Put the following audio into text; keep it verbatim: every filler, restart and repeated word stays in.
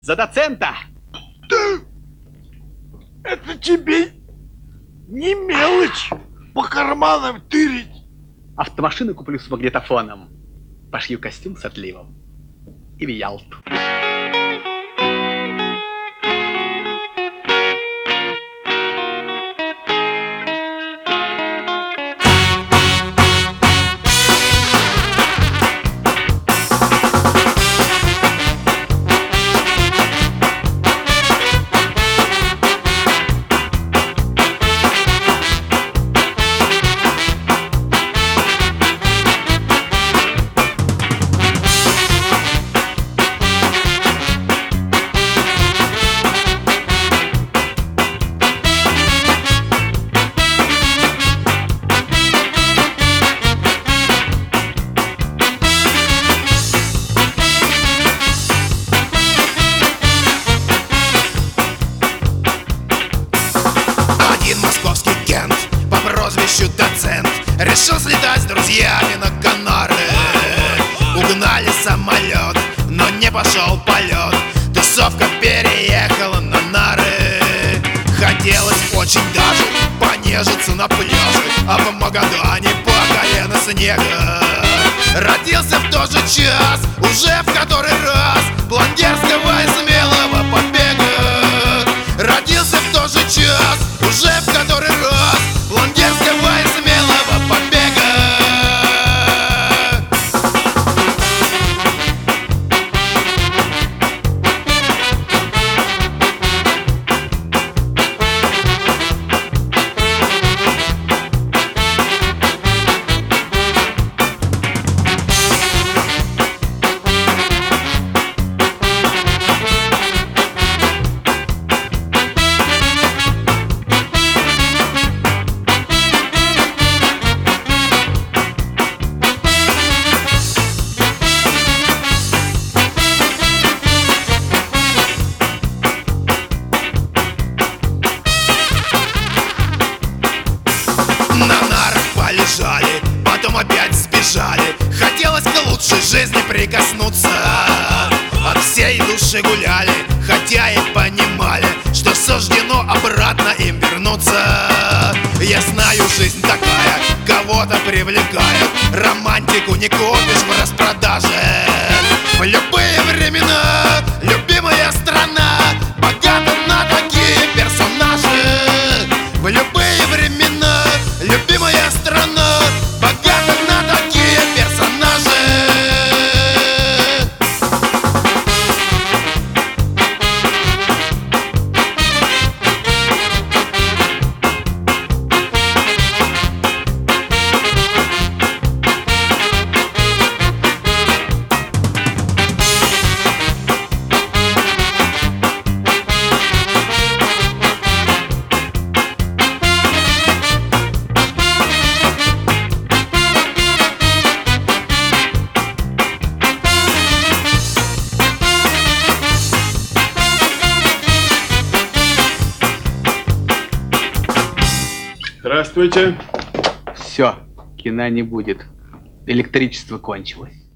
За доцента! Да, это тебе не мелочь по карманам тырить. Автомашину куплю с магнитофоном. Пошью костюм с отливом и в Ялту. По прозвищу доцент решил слетать с друзьями на Канары. Угнали самолет, но не пошел полет. Тусовка переехала на нары. Хотелось очень даже понежиться на пляже, а в Магадане по колено снега. Родился в тот же час, уже в который раз, план дерзкого и смелого побега. Родился в тот же час, уже в который раз, план дерзкого и смелого побега. На нарах полежали, потом опять сбежали. Хотелось к лучшей жизни прикоснуться. От всей души гуляли, хотя и понимали, что суждено обратно им вернуться. Я знаю, жизнь такая, кого-то привлекает. Романтику не купишь в распродаже. В любые времена любимая страна богата на такие персонажи. В любые времена любимая страна богата на такие персонажи. Здравствуйте. Все, кино не будет. Электричество кончилось.